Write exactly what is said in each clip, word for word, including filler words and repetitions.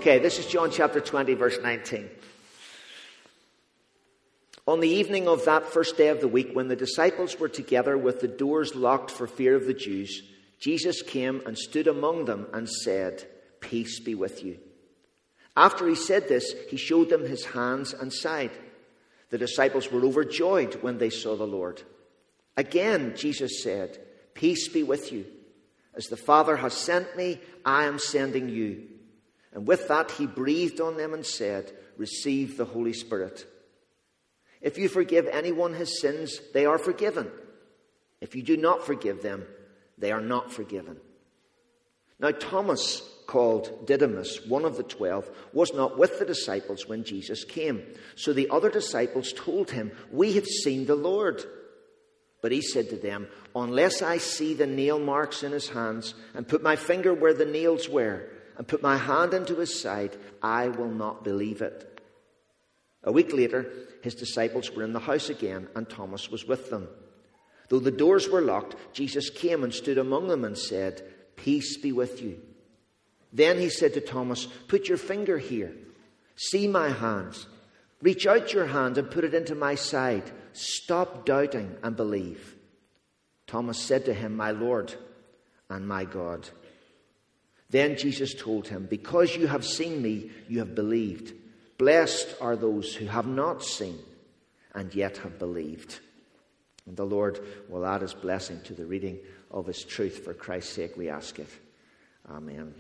Okay, this is John chapter twenty, verse nineteen. On the evening of that first day of the week, when the disciples were together with the doors locked for fear of the Jews, Jesus came and stood among them and said, "Peace be with you." After he said this, he showed them his hands and side. The disciples were overjoyed when they saw the Lord. Again, Jesus said, "Peace be with you. As the Father has sent me, I am sending you." And with that, he breathed on them and said, "Receive the Holy Spirit. If you forgive anyone his sins, they are forgiven. If you do not forgive them, they are not forgiven." Now Thomas, called Didymus, one of the twelve, was not with the disciples when Jesus came. So the other disciples told him, "We have seen the Lord." But he said to them, "Unless I see the nail marks in his hands, and put my finger where the nails were, and put my hand into his side, I will not believe it." A week later, his disciples were in the house again, and Thomas was with them. Though the doors were locked, Jesus came and stood among them and said, "Peace be with you." Then he said to Thomas, "Put your finger here. See my hands. Reach out your hand and put it into my side. Stop doubting and believe." Thomas said to him, "My Lord and my God." Then Jesus told him, "Because you have seen me, you have believed. Blessed are those who have not seen and yet have believed." And the Lord will add his blessing to the reading of his truth. For Christ's sake we ask it. Amen.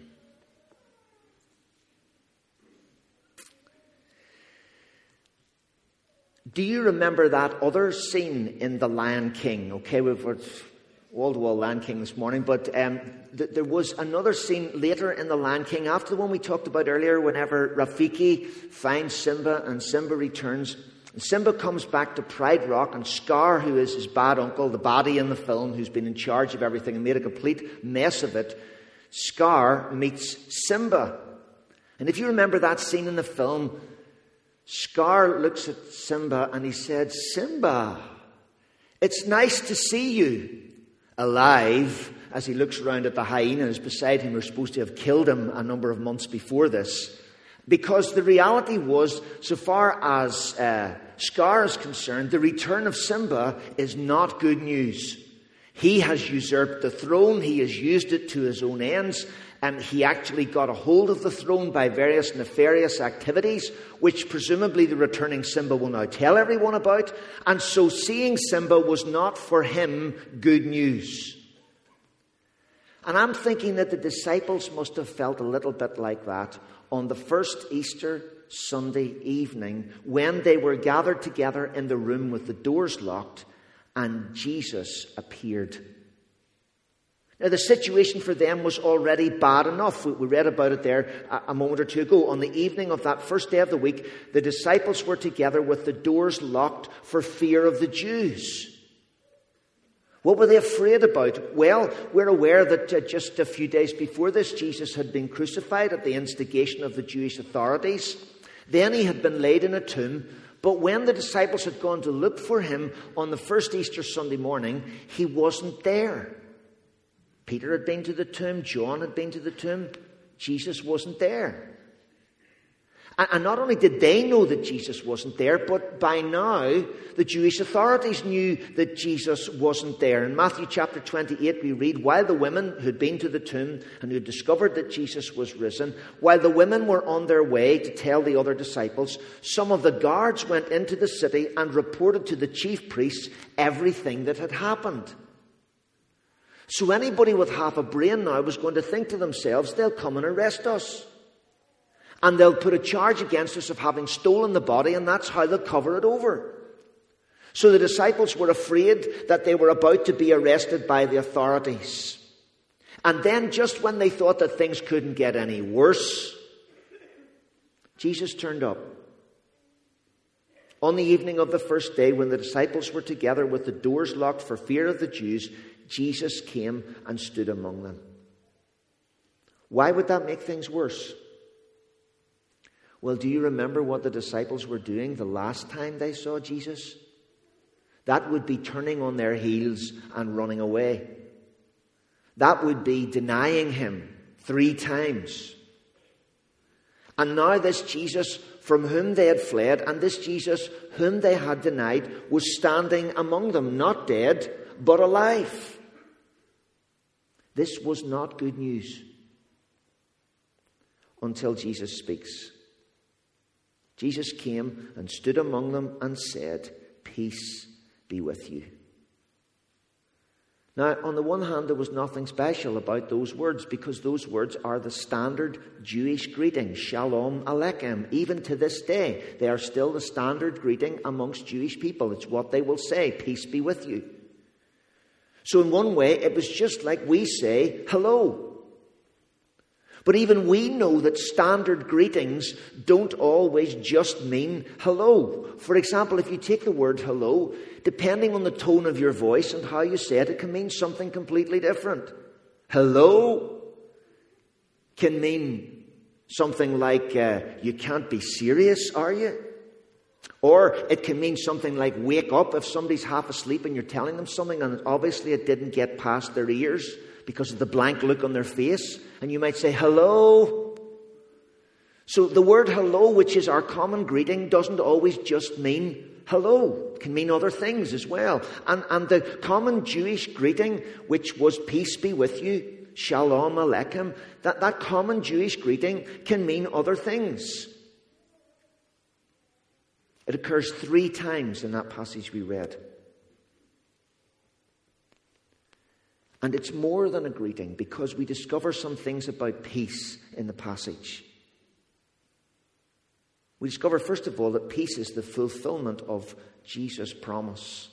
Do you remember that other scene in The Lion King? Okay, we've got wall-to-wall Lion King this morning, but um, th- there was another scene later in The Lion King, after the one we talked about earlier, whenever Rafiki finds Simba and Simba returns. And Simba comes back to Pride Rock, and Scar, who is his bad uncle, the baddie in the film, who's been in charge of everything and made a complete mess of it, Scar meets Simba. And if you remember that scene in the film, Scar looks at Simba and he said, "Simba, it's nice to see you alive," as he looks around at the hyenas beside him who are supposed to have killed him a number of months before this. Because the reality was, so far as uh, Scar is concerned, the return of Simba is not good news. He has usurped the throne. He has used it to his own ends. And he actually got a hold of the throne by various nefarious activities, which presumably the returning Simba will now tell everyone about. And so seeing Simba was not for him good news. And I'm thinking that the disciples must have felt a little bit like that on the first Easter Sunday evening when they were gathered together in the room with the doors locked and Jesus appeared. Now, the situation for them was already bad enough. We read about it there a moment or two ago. On the evening of that first day of the week, the disciples were together with the doors locked for fear of the Jews. What were they afraid about? Well, we're aware that uh, just a few days before this, Jesus had been crucified at the instigation of the Jewish authorities. Then he had been laid in a tomb. But when the disciples had gone to look for him on the first Easter Sunday morning, he wasn't there. Peter had been to the tomb. John had been to the tomb. Jesus wasn't there. And not only did they know that Jesus wasn't there, but by now the Jewish authorities knew that Jesus wasn't there. In Matthew chapter twenty-eight we read, while the women who had been to the tomb and who had discovered that Jesus was risen, while the women were on their way to tell the other disciples, some of the guards went into the city and reported to the chief priests everything that had happened. So anybody with half a brain now was going to think to themselves, they'll come and arrest us. And they'll put a charge against us of having stolen the body, and that's how they'll cover it over. So the disciples were afraid that they were about to be arrested by the authorities. And then just when they thought that things couldn't get any worse, Jesus turned up. On the evening of the first day, when the disciples were together with the doors locked for fear of the Jews, Jesus came and stood among them. Why would that make things worse? Well, do you remember what the disciples were doing the last time they saw Jesus? That would be turning on their heels and running away. That would be denying him three times. And now this Jesus from whom they had fled, and this Jesus whom they had denied, was standing among them, not dead, but alive. This was not good news until Jesus speaks. Jesus came and stood among them and said, "Peace be with you." Now, on the one hand, there was nothing special about those words, because those words are the standard Jewish greeting, Shalom Aleichem. Even to this day, they are still the standard greeting amongst Jewish people. It's what they will say, "Peace be with you." So in one way, it was just like we say, "Hello." But even we know that standard greetings don't always just mean hello. For example, if you take the word hello, depending on the tone of your voice and how you say it, it can mean something completely different. Hello can mean something like, uh, you can't be serious, are you? Or it can mean something like wake up if somebody's half asleep and you're telling them something and obviously it didn't get past their ears because of the blank look on their face. And you might say, hello. So the word hello, which is our common greeting, doesn't always just mean hello. It can mean other things as well. And, and the common Jewish greeting, which was peace be with you, Shalom Aleichem, that, that common Jewish greeting can mean other things. It occurs three times in that passage we read. And it's more than a greeting, because we discover some things about peace in the passage. We discover, first of all, that peace is the fulfillment of Jesus' promise.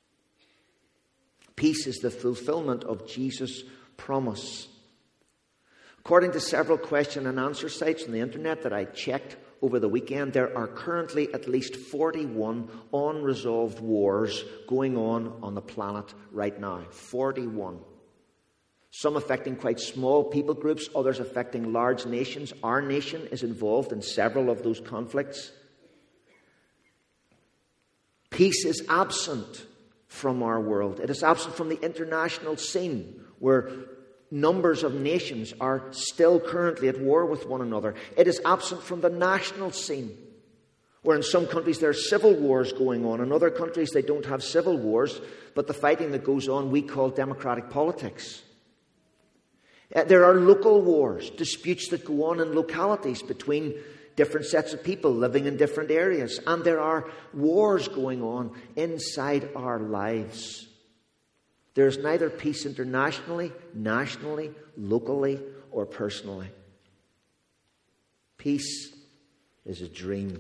Peace is the fulfillment of Jesus' promise. According to several question and answer sites on the internet that I checked over the weekend, there are currently at least forty-one unresolved wars going on on the planet right now. forty-one. Some affecting quite small people groups, others affecting large nations. Our nation is involved in several of those conflicts. Peace is absent from our world. It is absent from the international scene, where numbers of nations are still currently at war with one another. It is absent from the national scene, where in some countries there are civil wars going on. In other countries they don't have civil wars, but the fighting that goes on we call democratic politics. There are local wars, disputes that go on in localities between different sets of people living in different areas. And there are wars going on inside our lives. There is neither peace internationally, nationally, locally, or personally. Peace is a dream.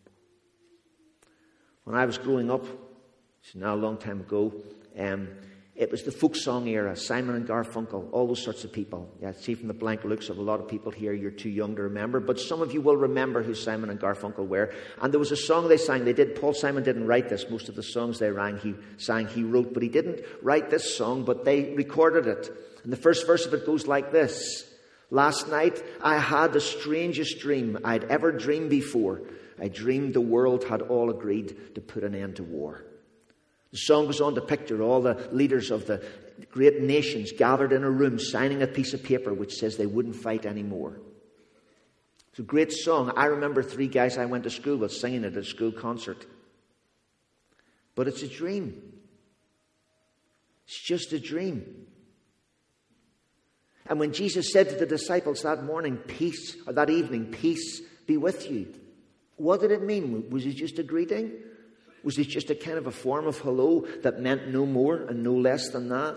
When I was growing up, it's now a long time ago, um, it was the folk song era, Simon and Garfunkel, all those sorts of people. Yeah, see from the blank looks of a lot of people here, you're too young to remember, but some of you will remember who Simon and Garfunkel were. And there was a song they sang. They did. Paul Simon didn't write this. Most of the songs they rang, he sang, he wrote, but he didn't write this song, but they recorded it. And the first verse of it goes like this: "Last night I had the strangest dream I'd ever dreamed before. I dreamed the world had all agreed to put an end to war." The song goes on to picture all the leaders of the great nations gathered in a room signing a piece of paper which says they wouldn't fight anymore. It's a great song. I remember three guys I went to school with singing it at a school concert. But it's a dream. It's just a dream. And when Jesus said to the disciples that morning, peace, or that evening, peace be with you, what did it mean? Was it just a greeting? Was it just a kind of a form of hello that meant no more and no less than that?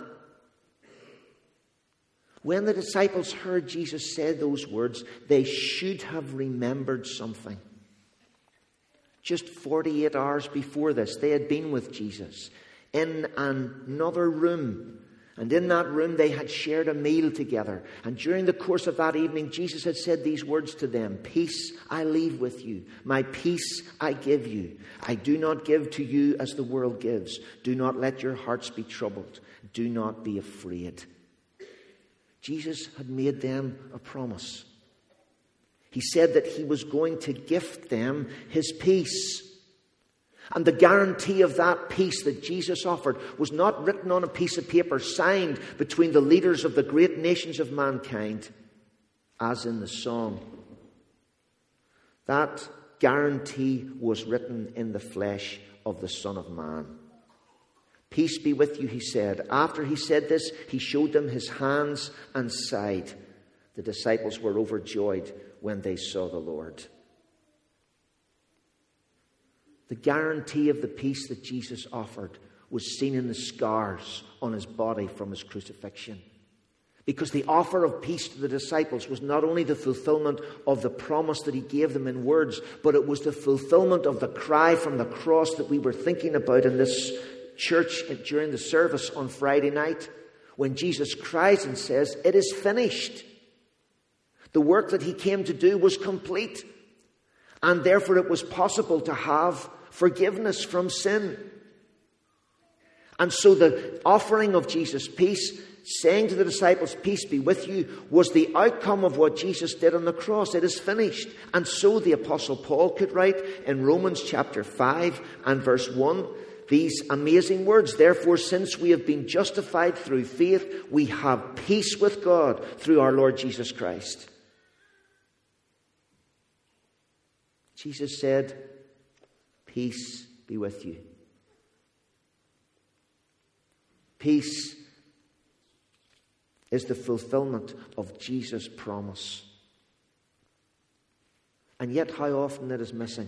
When the disciples heard Jesus say those words, they should have remembered something. Just forty-eight hours before this, they had been with Jesus in another room. And in that room, they had shared a meal together. And during the course of that evening, Jesus had said these words to them: "Peace I leave with you. My peace I give you. I do not give to you as the world gives. Do not let your hearts be troubled. Do not be afraid." Jesus had made them a promise. He said that he was going to gift them his peace. And the guarantee of that peace that Jesus offered was not written on a piece of paper signed between the leaders of the great nations of mankind, as in the song. That guarantee was written in the flesh of the Son of Man. Peace be with you, he said. After he said this, he showed them his hands and side. The disciples were overjoyed when they saw the Lord. The guarantee of the peace that Jesus offered was seen in the scars on his body from his crucifixion. Because the offer of peace to the disciples was not only the fulfillment of the promise that he gave them in words, but it was the fulfillment of the cry from the cross that we were thinking about in this church during the service on Friday night, when Jesus cries and says, "It is finished." The work that he came to do was complete, and therefore it was possible to have forgiveness from sin. And so the offering of Jesus' peace, saying to the disciples, "Peace be with you," was the outcome of what Jesus did on the cross. It is finished. And so the Apostle Paul could write in Romans chapter five and verse one, these amazing words: "Therefore, since we have been justified through faith, we have peace with God through our Lord Jesus Christ." Jesus said, "Peace be with you." Peace is the fulfillment of Jesus' promise. And yet how often it is missing.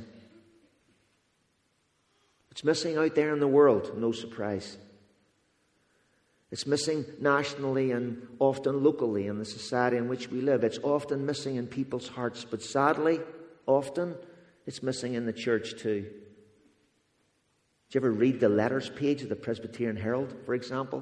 It's missing out there in the world, no surprise. It's missing nationally and often locally in the society in which we live. It's often missing in people's hearts, but sadly, often it's missing in the church too. Did you ever read the letters page of the Presbyterian Herald, for example?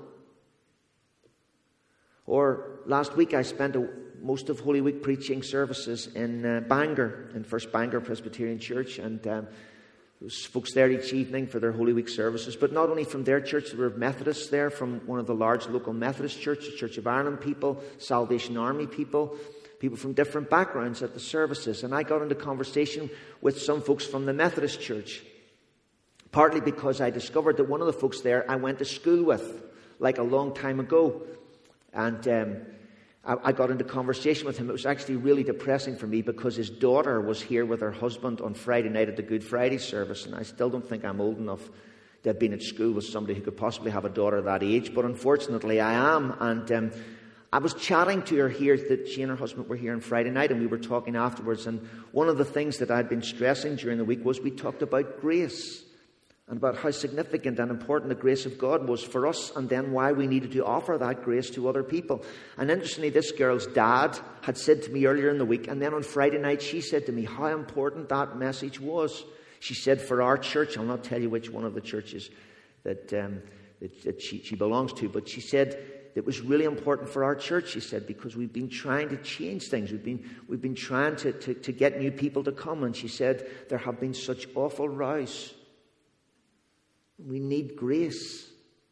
Or last week I spent a, most of Holy Week preaching services in uh, Bangor, in First Bangor Presbyterian Church, and um, there was folks there each evening for their Holy Week services, but not only from their church, there were Methodists there from one of the large local Methodist churches, Church of Ireland people, Salvation Army people, people from different backgrounds at the services. And I got into conversation with some folks from the Methodist Church, partly because I discovered that one of the folks there I went to school with, like a long time ago. And um, I, I got into conversation with him. It was actually really depressing for me because his daughter was here with her husband on Friday night at the Good Friday service. And I still don't think I'm old enough to have been at school with somebody who could possibly have a daughter that age. But unfortunately I am. And um, I was chatting to her here, that she and her husband were here on Friday night, and we were talking afterwards. And one of the things that I'd been stressing during the week was we talked about grace, and about how significant and important the grace of God was for us, and then why we needed to offer that grace to other people. And interestingly, this girl's dad had said to me earlier in the week, and then on Friday night she said to me how important that message was. She said, for our church, I'll not tell you which one of the churches that, um, that, that she, she belongs to, but she said it was really important for our church, she said, because we've been trying to change things. We've been, we've been trying to, to, to get new people to come. And she said, there have been such awful rows. We need grace.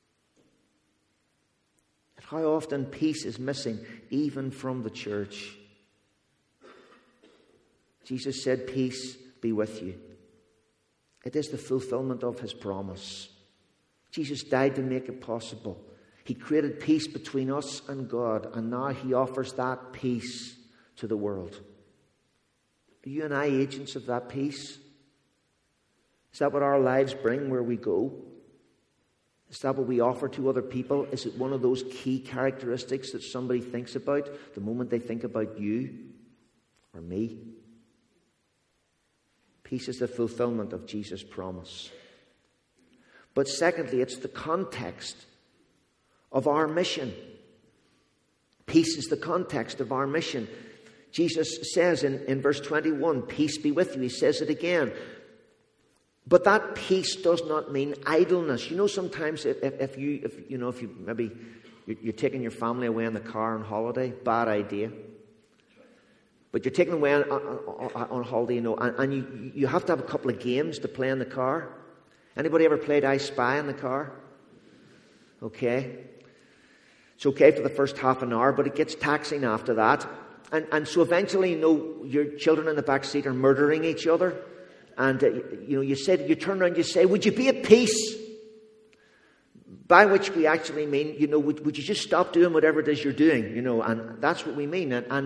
And how often peace is missing, even from the church. Jesus said, "Peace be with you." It is the fulfillment of his promise. Jesus died to make it possible. He created peace between us and God, and now he offers that peace to the world. Are you and I agents of that peace? Is that what our lives bring where we go? Is that what we offer to other people? Is it one of those key characteristics that somebody thinks about the moment they think about you or me? Peace is the fulfillment of Jesus' promise. But secondly, it's the context of our mission. Peace is the context of our mission. Jesus says in, in verse twenty-one, "Peace be with you." He says it again. But that peace does not mean idleness. You know, sometimes if, if you, if, you know, if you maybe you're, you're taking your family away in the car on holiday, bad idea. But you're taking them away on, on, on holiday, you know, and, and you, you have to have a couple of games to play in the car. Anybody ever played I Spy in the car? Okay. It's okay for the first half an hour, but it gets taxing after that. And, and so eventually, you know, your children in the back seat are murdering each other. And, uh, you know, you said, you turn around and you say, "Would you be at peace?" By which we actually mean, you know, would, would you just stop doing whatever it is you're doing? You know, and that's what we mean. And, and,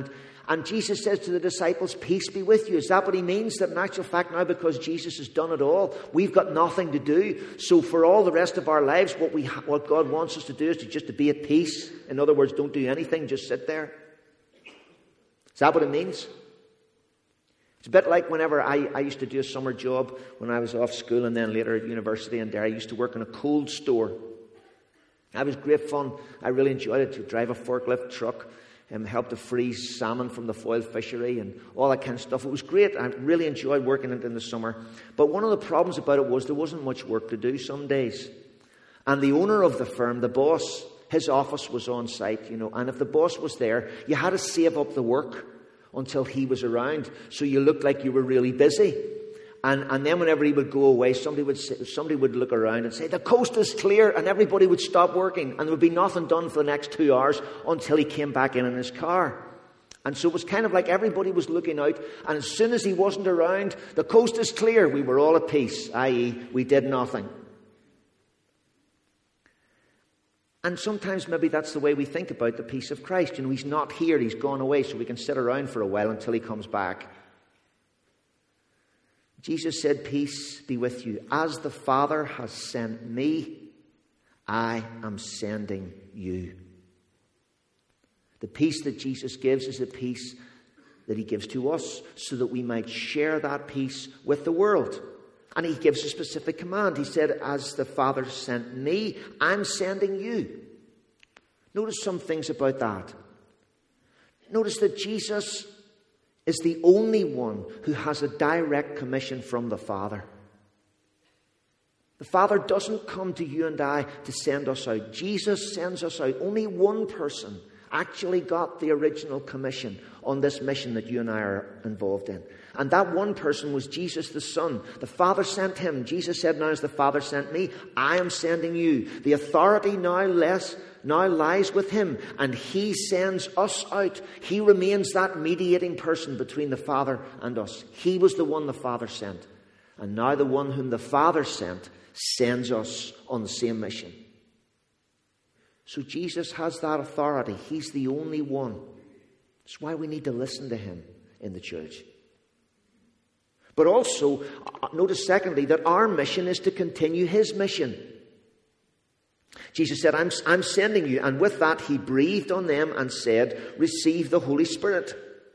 And Jesus says to the disciples, peace be with you. Is that what he means? That in actual fact now, because Jesus has done it all, we've got nothing to do. So for all the rest of our lives, what we ha- what God wants us to do is to just to be at peace. In other words, don't do anything, just sit there. Is that what it means? It's a bit like whenever I, I used to do a summer job when I was off school and then later at university in Derry. I used to work in a cold store. That was great fun. I really enjoyed it, to drive a forklift truck and help to freeze salmon from the foil fishery and all that kind of stuff. It was great. I really enjoyed working it in the summer. But one of the problems about it was there wasn't much work to do some days. And the owner of the firm, the boss, his office was on site, you know. And if the boss was there, you had to save up the work until he was around, so you looked like you were really busy. And, and then whenever he would go away, somebody would say, somebody would look around and say, the coast is clear, and everybody would stop working, and there would be nothing done for the next two hours until he came back in in his car. And so it was kind of like everybody was looking out, and as soon as he wasn't around, the coast is clear, we were all at peace, that is we did nothing. And sometimes maybe that's the way we think about the peace of Christ. You know, he's not here, he's gone away, so we can sit around for a while until he comes back. Jesus said, peace be with you. As the Father has sent me, I am sending you. The peace that Jesus gives is a peace that he gives to us so that we might share that peace with the world. And he gives a specific command. He said, as the Father sent me, I'm sending you. Notice some things about that. Notice that Jesus is the only one who has a direct commission from the Father. The Father doesn't come to you and I to send us out. Jesus sends us out. Only one person actually got the original commission on this mission that you and I are involved in. And that one person was Jesus the Son. The Father sent him. Jesus said, now as the Father sent me, I am sending you. The authority now less now lies with him, and he sends us out. He remains that mediating person between the Father and us. He was the one the Father sent. And now the one whom the Father sent sends us on the same mission. So Jesus has that authority. He's the only one. That's why we need to listen to him in the church. But also, notice secondly, that our mission is to continue his mission. Jesus said, I'm, I'm sending you. And with that, he breathed on them and said, receive the Holy Spirit.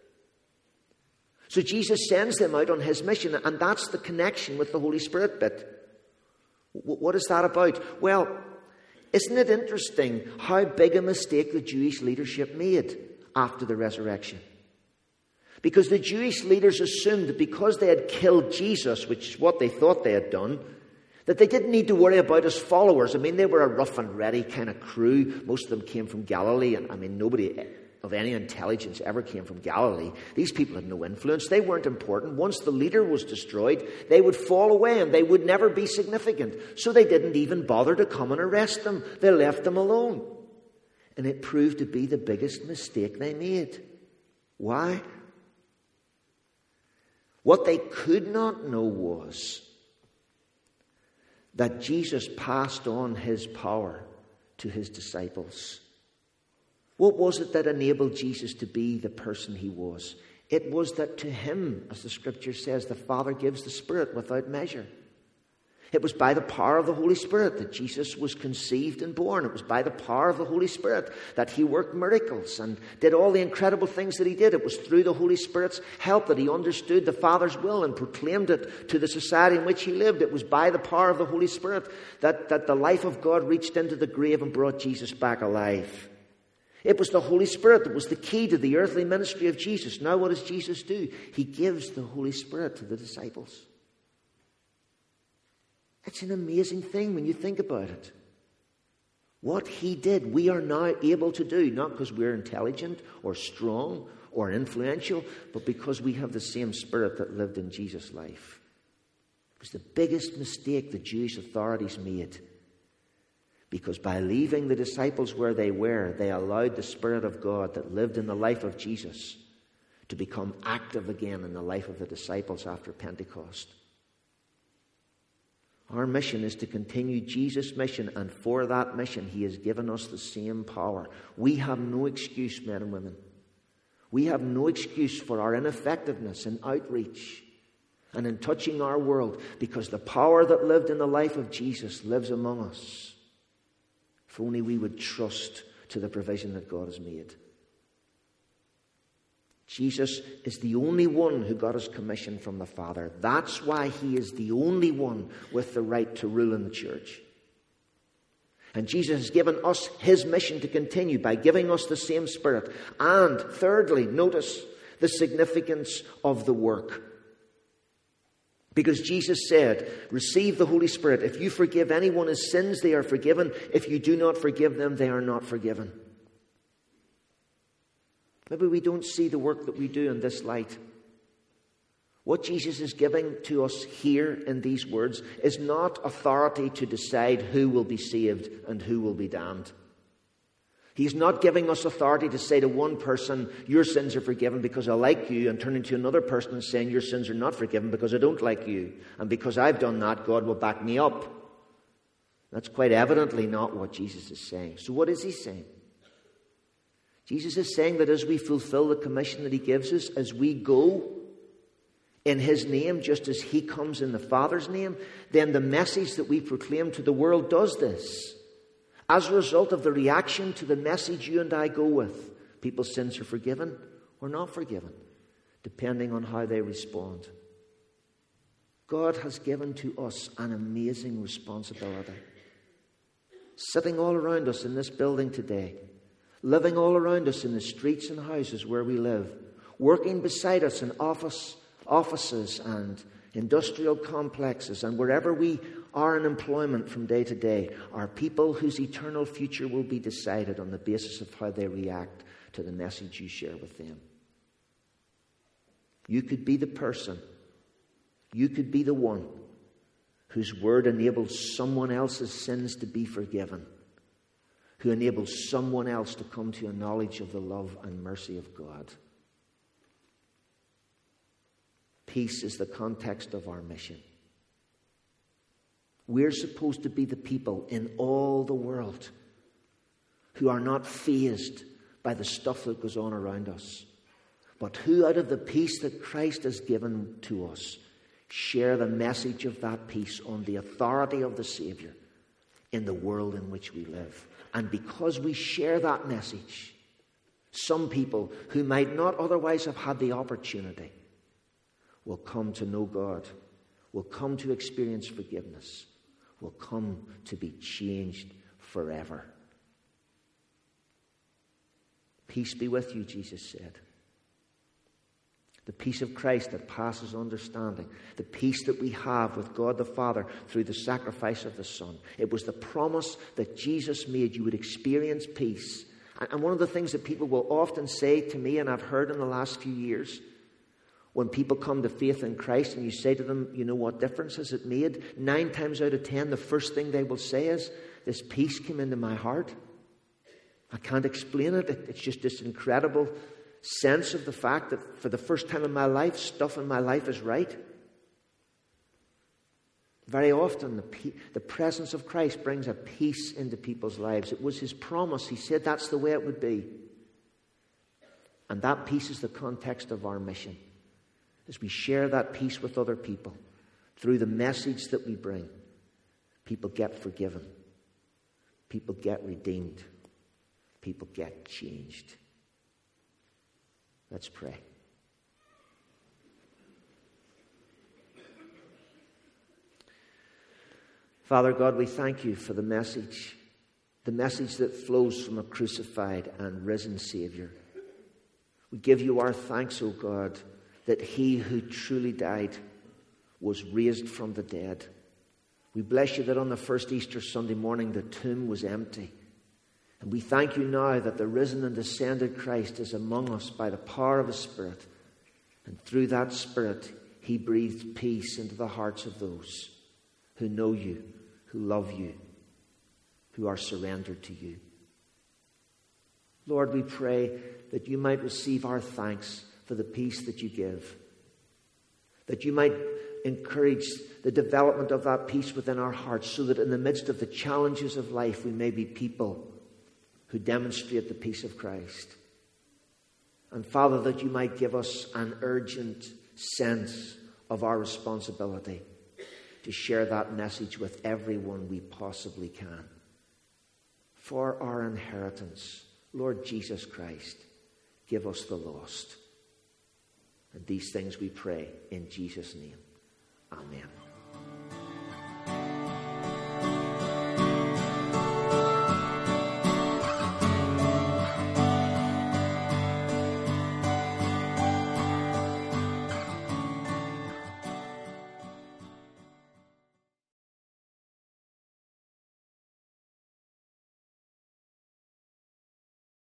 So Jesus sends them out on his mission. And that's the connection with the Holy Spirit bit. What is that about? Well, isn't it interesting how big a mistake the Jewish leadership made after the resurrection? Because the Jewish leaders assumed that because they had killed Jesus, which is what they thought they had done, that they didn't need to worry about his followers. I mean, they were a rough and ready kind of crew. Most of them came from Galilee. And I mean, nobody of any intelligence ever came from Galilee. These people had no influence. They weren't important. Once the leader was destroyed, they would fall away and they would never be significant. So they didn't even bother to come and arrest them. They left them alone. And it proved to be the biggest mistake they made. Why? What they could not know was that Jesus passed on his power to his disciples. What was it that enabled Jesus to be the person he was? It was that to him, as the scripture says, the Father gives the Spirit without measure. It was by the power of the Holy Spirit that Jesus was conceived and born. It was by the power of the Holy Spirit that he worked miracles and did all the incredible things that he did. It was through the Holy Spirit's help that he understood the Father's will and proclaimed it to the society in which he lived. It was by the power of the Holy Spirit that, that the life of God reached into the grave and brought Jesus back alive. It was the Holy Spirit that was the key to the earthly ministry of Jesus. Now what does Jesus do? He gives the Holy Spirit to the disciples. It's an amazing thing when you think about it. What he did, we are now able to do, not because we're intelligent or strong or influential, but because we have the same Spirit that lived in Jesus' life. It was the biggest mistake the Jewish authorities made. Because by leaving the disciples where they were, they allowed the Spirit of God that lived in the life of Jesus to become active again in the life of the disciples after Pentecost. Our mission is to continue Jesus' mission, and for that mission, he has given us the same power. We have no excuse, men and women. We have no excuse for our ineffectiveness in outreach and in touching our world, because the power that lived in the life of Jesus lives among us. If only we would trust to the provision that God has made. Jesus is the only one who got his commission from the Father. That's why he is the only one with the right to rule in the church. And Jesus has given us his mission to continue by giving us the same Spirit. And thirdly, notice the significance of the work. Because Jesus said, receive the Holy Spirit. If you forgive anyone his sins, they are forgiven. If you do not forgive them, they are not forgiven. Maybe we don't see the work that we do in this light. What Jesus is giving to us here in these words is not authority to decide who will be saved and who will be damned. He's not giving us authority to say to one person, your sins are forgiven because I like you, and turning to another person and saying your sins are not forgiven because I don't like you. And because I've done that, God will back me up. That's quite evidently not what Jesus is saying. So what is he saying? Jesus is saying that as we fulfill the commission that he gives us, as we go in his name, just as he comes in the Father's name, then the message that we proclaim to the world does this. As a result of the reaction to the message you and I go with, people's sins are forgiven or not forgiven, depending on how they respond. God has given to us an amazing responsibility. Sitting all around us in this building today, living all around us in the streets and houses where we live, working beside us in office, offices and industrial complexes, and wherever we are in employment from day to day, are people whose eternal future will be decided on the basis of how they react to the message you share with them. You could be the person, you could be the one whose word enables someone else's sins to be forgiven, who enables someone else to come to a knowledge of the love and mercy of God. Peace is the context of our mission. We're supposed to be the people in all the world who are not fazed by the stuff that goes on around us, but who, out of the peace that Christ has given to us, share the message of that peace on the authority of the Savior in the world in which we live. And because we share that message, some people who might not otherwise have had the opportunity will come to know God, will come to experience forgiveness, will come to be changed forever. Peace be with you, Jesus said. The peace of Christ that passes understanding, the peace that we have with God the Father through the sacrifice of the Son. It was the promise that Jesus made. You would experience peace. And one of the things that people will often say to me, and I've heard in the last few years, when people come to faith in Christ and you say to them, you know, what difference has it made? Nine times out of ten, the first thing they will say is, this peace came into my heart. I can't explain it. It's just this incredible sense of the fact that for the first time in my life, stuff in my life is right. Very often, the, pe- the presence of Christ brings a peace into people's lives. It was his promise. He said that's the way it would be. And that peace is the context of our mission. As we share that peace with other people, through the message that we bring, people get forgiven. People get redeemed. People get changed. Let's pray. Father God, we thank you for the message, the message that flows from a crucified and risen Savior. We give you our thanks, O God, that he who truly died was raised from the dead. We bless you that on the first Easter Sunday morning the tomb was empty. And we thank you now that the risen and ascended Christ is among us by the power of his Spirit. And through that Spirit, he breathed peace into the hearts of those who know you, who love you, who are surrendered to you. Lord, we pray that you might receive our thanks for the peace that you give. That you might encourage the development of that peace within our hearts, so that in the midst of the challenges of life we may be people who demonstrate the peace of Christ. And Father, that you might give us an urgent sense of our responsibility to share that message with everyone we possibly can. For our inheritance, Lord Jesus Christ, give us the lost. And these things we pray in Jesus' name. Amen.